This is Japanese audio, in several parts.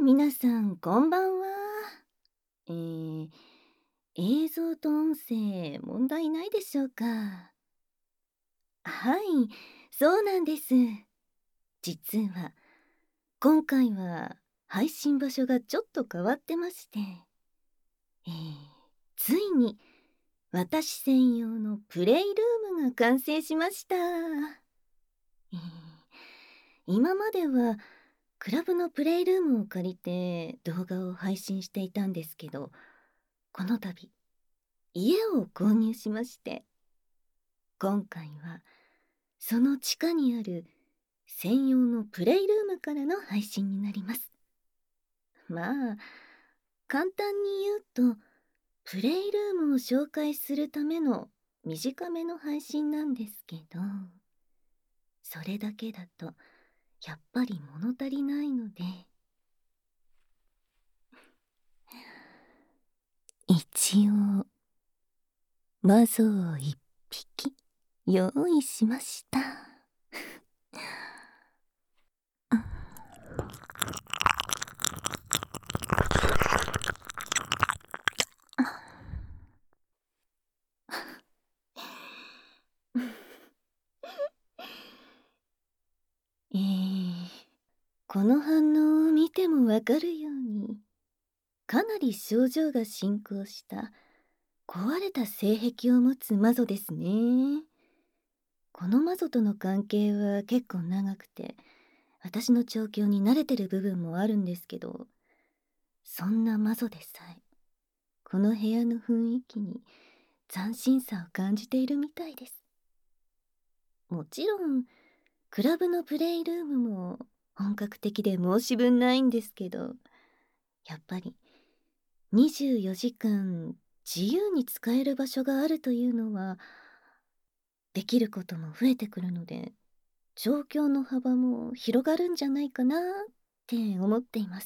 皆さん、こんばんは。えー、映像と音声、問題ないでしょうか？はい、そうなんです。実は、今回は配信場所がちょっと変わってまして、えー、ついに私専用のプレイルームが完成しました。今まではクラブのプレイルームを借りて動画を配信していたんですけど、この度家を購入しまして、今回はその地下にある専用のプレイルームからの配信になります。まあ簡単に言うと、プレイルームを紹介するための短めの配信なんですけど、それだけだとやっぱり物足りないので、一応マゾを一匹用意しました。この反応を見てもわかるように、かなり症状が進行した壊れた性癖を持つ魔女ですね。この魔女との関係は結構長くて、私の調教に慣れてる部分もあるんですけど、そんな魔女でさえこの部屋の雰囲気に斬新さを感じているみたいです。もちろんクラブのプレイルームも本格的で申し分ないんですけど、やっぱり24時間自由に使える場所があるというのは、できることも増えてくるので、状況の幅も広がるんじゃないかなって思っています。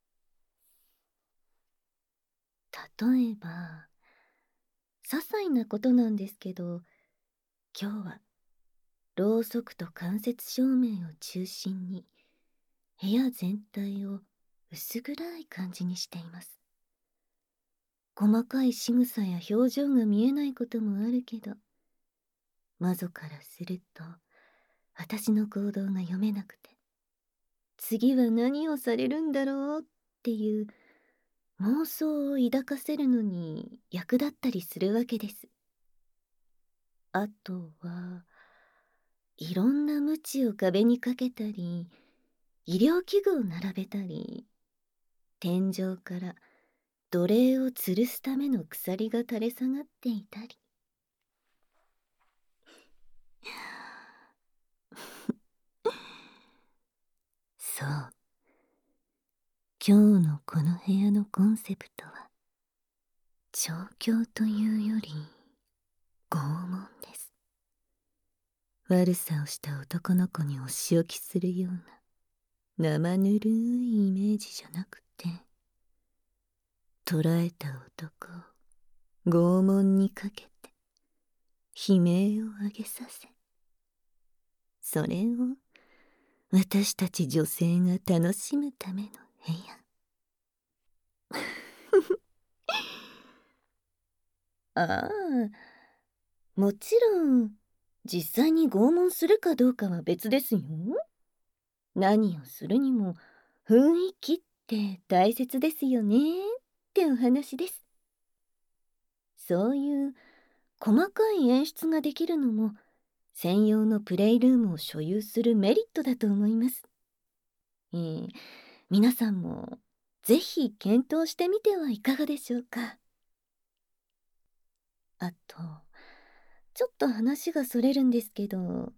例えば些細なことなんですけど、今日はろうそくと間接照明を中心に部屋全体を薄暗い感じにしています。細かい仕草や表情が見えないこともあるけど、魔女からすると私の行動が読めなくて、次は何をされるんだろうっていう妄想を抱かせるのに役立ったりするわけです。あとはいろんな鞭を壁にかけたり、医療器具を並べたり、天井から奴隷を吊るすための鎖が垂れ下がっていたり。そう、今日のこの部屋のコンセプトは調教というより拷問です。悪さをした男の子にお仕置きするような生ぬるいイメージじゃなくて、捕らえた男を拷問にかけて悲鳴を上げさせ、それを私たち女性が楽しむための部屋。ああ、もちろん実際に拷問するかどうかは別ですよ。何をするにも雰囲気って大切ですよねってお話です。そういう細かい演出ができるのも専用のプレイルームを所有するメリットだと思います。皆さんもぜひ検討してみてはいかがでしょうか。あと、ちょっと話がそれるんですけど、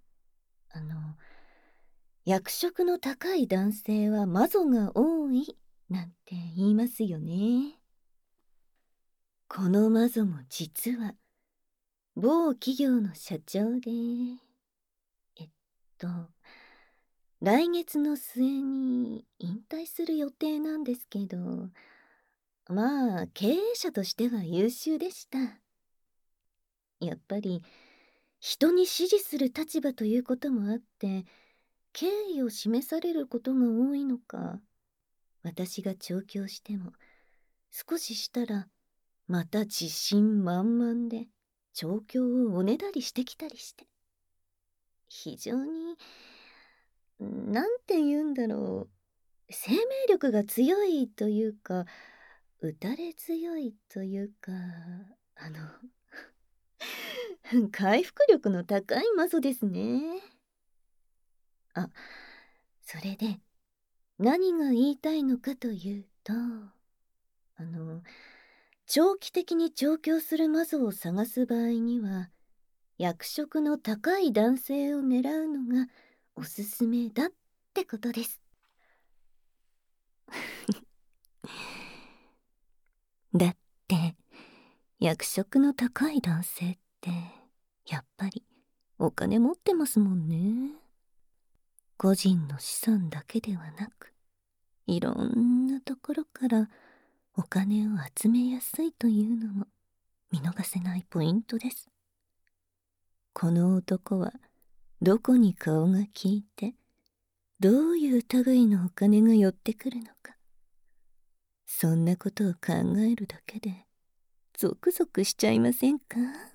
役職の高い男性は魔女が多いなんて言いますよね。この魔女も実は某企業の社長で、えっと来月の末に引退する予定なんですけど、まあ経営者としては優秀でした。やっぱり人に指示する立場ということもあって、敬意を示されることが多いのか、 私が調教しても、少ししたらまた自信満々で調教をおねだりしてきたりして、非常に、なんて言うんだろう、生命力が強いというか、打たれ強いというか、あの回復力の高い魔女ですね。あ、それで何が言いたいのかというと、長期的に調教する魔女を探す場合には、役職の高い男性を狙うのがおすすめだってことです。だって役職の高い男性ってやっぱりお金持ってますもんね。個人の資産だけではなく、いろんなところからお金を集めやすいというのも見逃せないポイントです。この男はどこに顔が利いて、どういう類のお金が寄ってくるのか、そんなことを考えるだけでゾクゾクしちゃいませんか？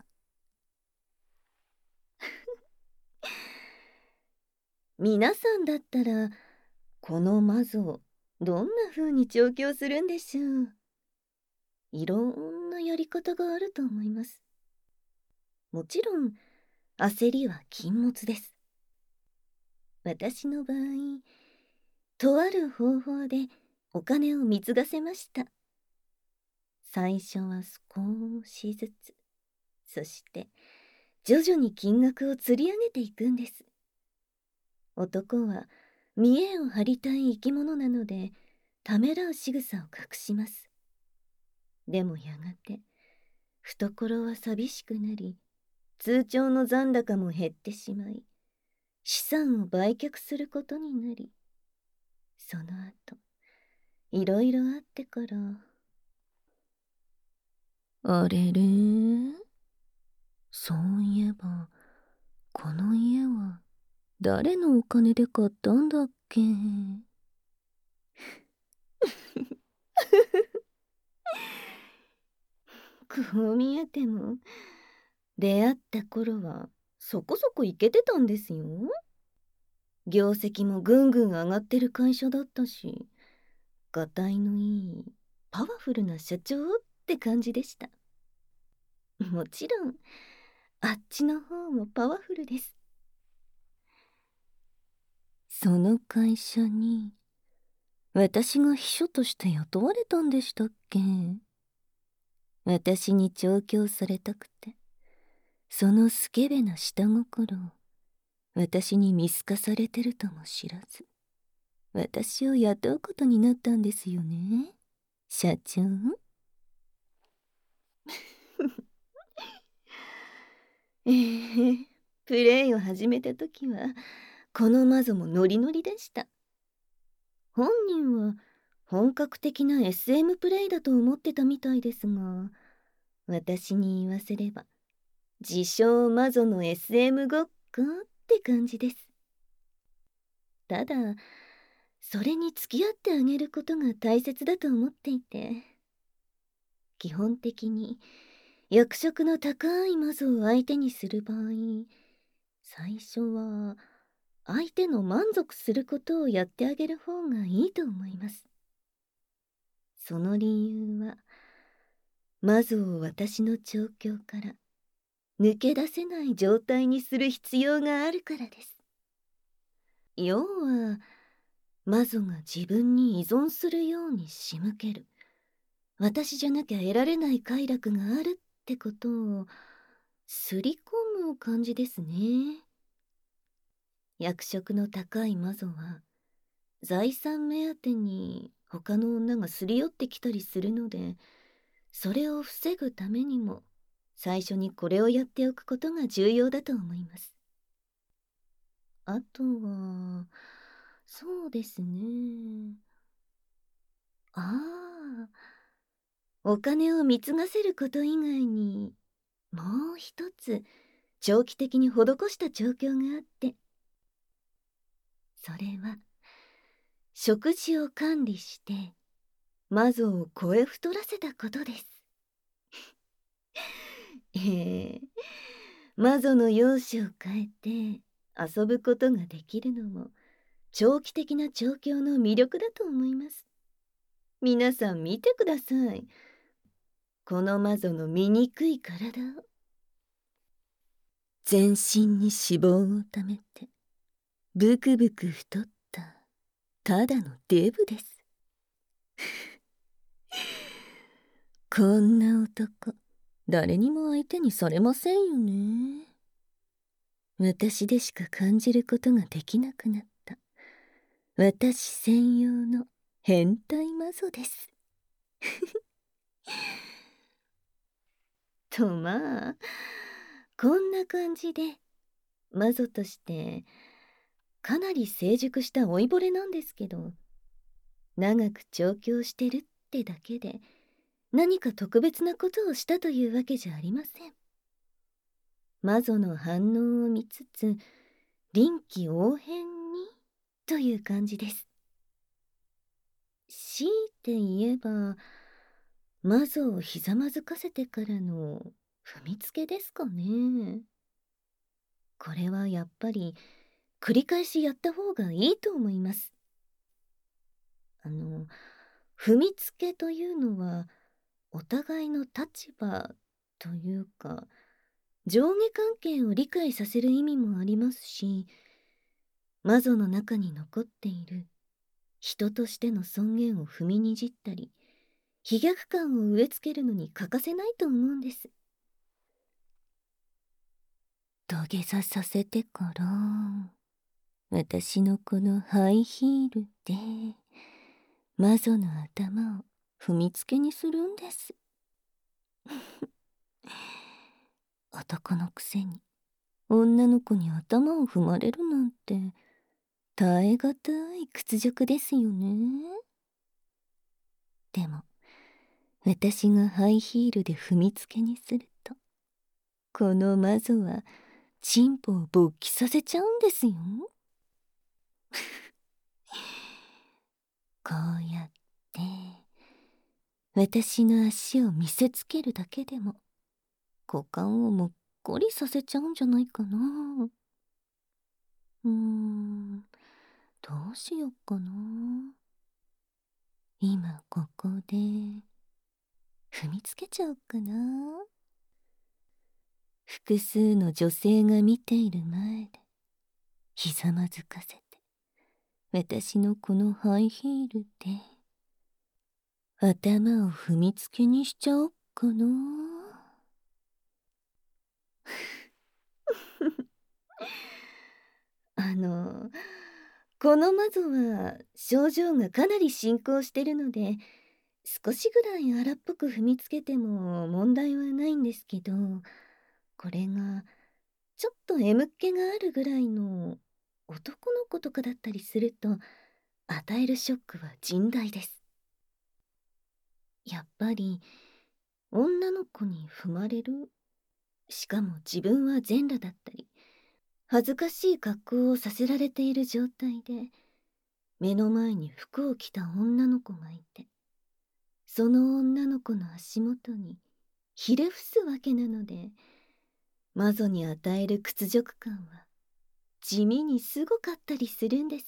皆さんだったらこの魔女どんな風に調教するんでしょう。いろんなやり方があると思います。もちろん焦りは禁物です。私の場合、とある方法でお金を貢がせました。最初は少しずつ、そして徐々に金額を釣り上げていくんです。男は見栄を張りたい生き物なので、ためらう仕草を隠します。でもやがて懐は寂しくなり、通帳の残高も減ってしまい、資産を売却することになり、その後いろいろあってから、あれれ、そういえばこの家は誰のお金で買ったんだっけ？こう見えても出会った頃はそこそこイケてたんですよ。業績もぐんぐん上がってる会社だったし、がたいのいいパワフルな社長って感じでした。もちろんあっちの方もパワフルです。その会社に私が秘書として雇われたんでしたっけ？私に調教されたくて、そのスケベな下心を私に見透かされてるとも知らず、私を雇うことになったんですよね、社長。プレイを始めた時はこの魔女もノリノリでした。本人は本格的な SM プレイだと思ってたみたいですが、私に言わせれば自称魔女の SM ごっこって感じです。ただそれに付き合ってあげることが大切だと思っていて、基本的に役職の高い魔女を相手にする場合、最初は相手の満足することをやってあげる方がいいと思います。その理由は、魔女を私の調教から抜け出せない状態にする必要があるからです。要は魔女が自分に依存するように仕向ける、私じゃなきゃ得られない快楽があるってことをすり込む感じですね。役職の高い魔女は財産目当てに他の女がすり寄ってきたりするので、それを防ぐためにも最初にこれをやっておくことが重要だと思います。あとはそうですね、ああ、お金を貢がせること以外にもう一つ長期的に施した調教があって、それは食事を管理して魔女を声太らせたことです。ええ、魔女の容姿を変えて遊ぶことができるのも長期的な調教の魅力だと思います。皆さん見てください。この魔女の醜い体を。全身に脂肪をためてブクブク太ったただのデブです。こんな男、誰にも相手にされませんよね。私でしか感じることができなくなった私専用の変態魔女です。とまあ、こんな感じで魔女としてかなり成熟した老いぼれなんですけど、長く調教してるってだけで何か特別なことをしたというわけじゃありません。魔女の反応を見つつ臨機応変にという感じです。強いて言えば魔女をひざまずかせてからの踏みつけですかね。これはやっぱり繰り返しやった方がいいと思います。踏みつけというのはお互いの立場というか上下関係を理解させる意味もありますし、魔女の中に残っている人としての尊厳を踏みにじったり飛躍感を植え付けるのに欠かせないと思うんです。土下座させてから私のこのハイヒールで魔女の頭を踏みつけにするんです。男のくせに女の子に頭を踏まれるなんて耐え難い屈辱ですよね。でも私がハイヒールで踏みつけにするとこの魔女はチンポを勃起させちゃうんですよ。こうやって私の足を見せつけるだけでも股間をもっこりさせちゃうんじゃないかな。どうしよっかな。今ここで踏みつけちゃおうかな。複数の女性が見ている前でひざまずかせて私のこのハイヒールで頭を踏みつけにしちゃおっかな。この魔女は症状がかなり進行してるので少しぐらい荒っぽく踏みつけても問題はないんですけど、これがちょっと眠っ気があるぐらいの男の子とかだったりすると与えるショックは甚大です。やっぱり女の子に踏まれる、しかも自分は全裸だったり恥ずかしい格好をさせられている状態で目の前に服を着た女の子がいてその女の子の足元にひれ伏すわけなので魔女に与える屈辱感は地味にすごかったりするんです。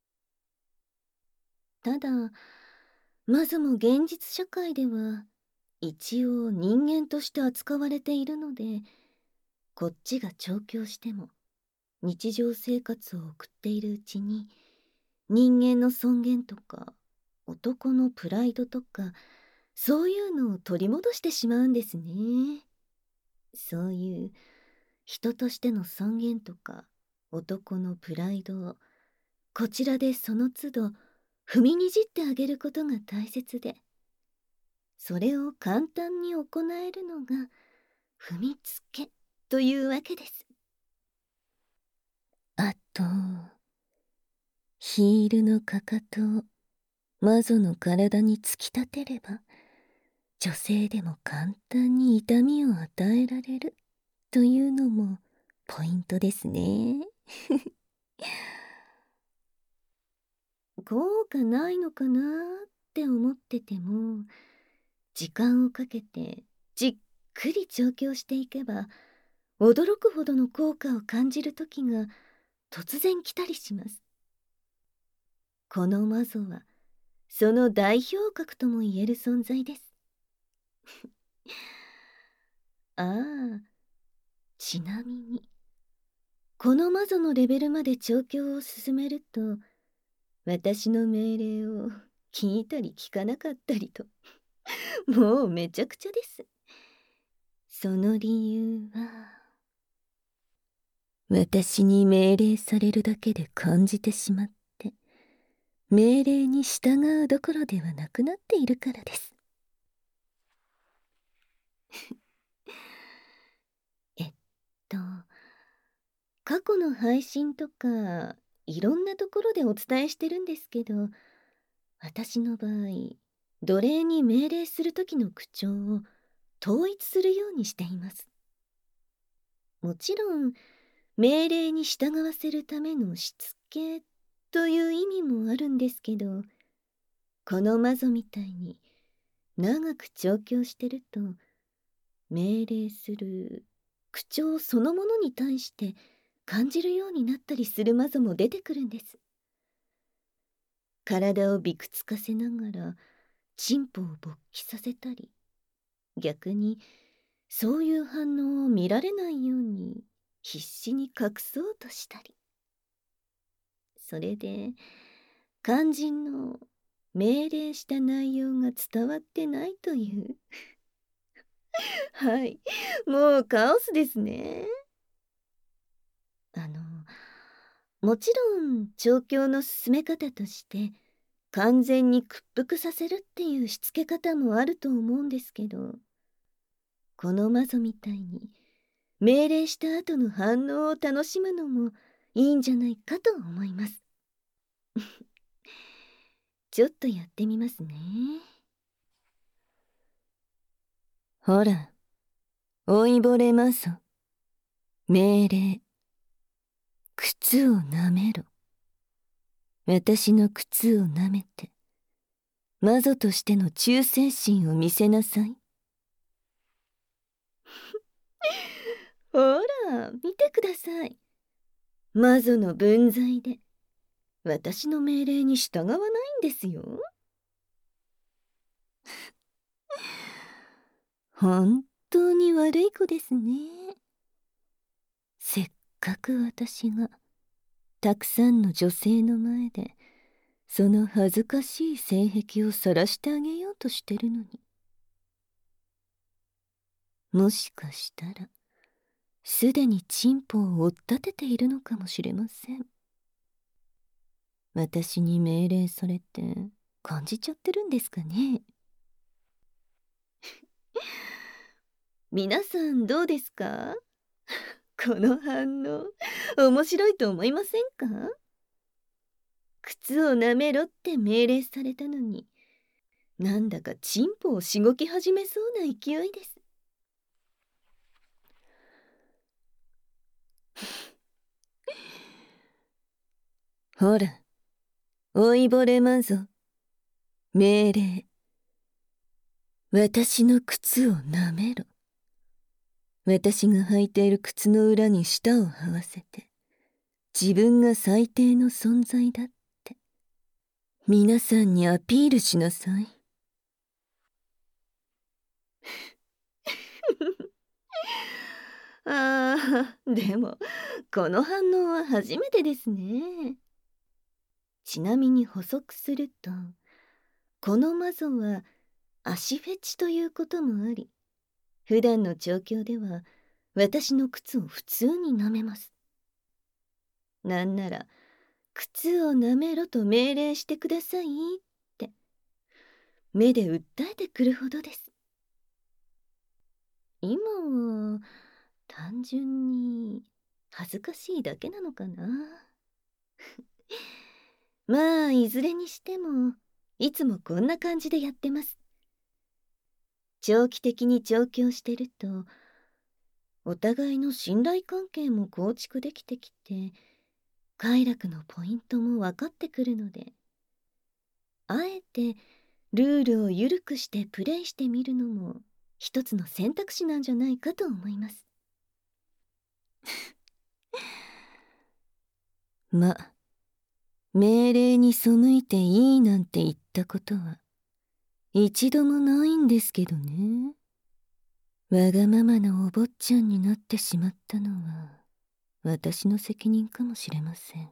ただ魔女も現実社会では一応人間として扱われているのでこっちが調教しても日常生活を送っているうちに人間の尊厳とか男のプライドとかそういうのを取り戻してしまうんですね。そういう人としての尊厳とか男のプライドをこちらでその都度踏みにじってあげることが大切で、それを簡単に行えるのが踏みつけというわけです。あとヒールのかかとを魔女の体に突き立てれば女性でも簡単に痛みを与えられるというのもポイントですね。 効果ないのかなって思ってても、時間をかけてじっくり調教していけば、驚くほどの効果を感じる時が突然来たりします。この魔女はその代表格とも言える存在です。ああ、ちなみにこの魔女のレベルまで調教を進めると、私の命令を聞いたり聞かなかったりと、もうめちゃくちゃです。その理由は、私に命令されるだけで感じてしまって、命令に従うどころではなくなっているからです。えっと、過去の配信とか、いろんなところでお伝えしてるんですけど、私の場合、奴隷に命令する時の口調を統一するようにしています。もちろん、命令に従わせるためのしつけという意味もあるんですけど、この魔女みたいに長く調教してると、命令する口調そのものに対して感じるようになったりする魔女も出てくるんです。体をびくつかせながらチンポを勃起させたり、逆にそういう反応を見られないように必死に隠そうとしたり、それで肝心の命令した内容が伝わってないというはい、もうカオスですね。もちろん調教の進め方として完全に屈服させるっていうしつけ方もあると思うんですけど、この魔女みたいに命令した後の反応を楽しむのもいいんじゃないかと思います。ちょっとやってみますね。ほら、老いぼれ魔女。命令。靴を舐めろ。私の靴を舐めて、魔女としての忠誠心を見せなさい。ほら、見てください。魔女の分際で、私の命令に従わないんですよ。本当に悪い子ですね。せっかく私がたくさんの女性の前でその恥ずかしい性癖を晒してあげようとしてるのに、もしかしたらすでにチンポを追っ立てているのかもしれません。私に命令されて感じちゃってるんですかね。皆さんどうですか？この反応面白いと思いませんか？靴を舐めろって命令されたのに、なんだかチンポをしごき始めそうな勢いです。ほら、老いぼれ魔女。命令。私の靴を舐めろ。私が履いている靴の裏に舌を這わせて、自分が最低の存在だって皆さんにアピールしなさい。ああ、でもこの反応は初めてですね。ちなみに補足すると、この魔女は足フェチということもあり、普段の調教では私の靴を普通に舐めます。なんなら靴を舐めろと命令してくださいって目で訴えてくるほどです。今は単純に恥ずかしいだけなのかな。まあいずれにしてもいつもこんな感じでやってます。長期的に調教してるとお互いの信頼関係も構築できてきて、快楽のポイントも分かってくるので、 ってルールを緩くしてプレイしてみるのも一つの選択肢なんじゃないかと思います。ま、命令に背いていいなんて言ったことは一度もないんですけどね。わがままなお坊ちゃんになってしまったのは私の責任かもしれません。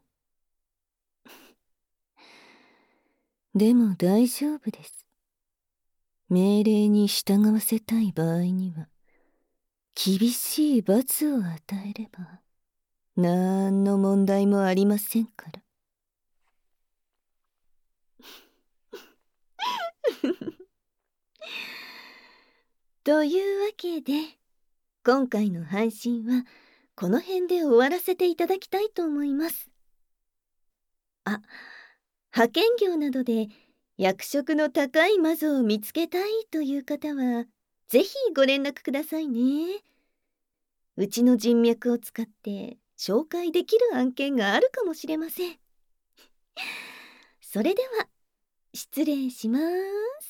でも大丈夫です。命令に従わせたい場合には厳しい罰を与えればなんの問題もありませんから。というわけで今回の配信はこの辺で終わらせていただきたいと思います。あ、派遣業などで役職の高い魔女を見つけたいという方はぜひご連絡くださいね。うちの人脈を使って紹介できる案件があるかもしれません。それでは失礼します。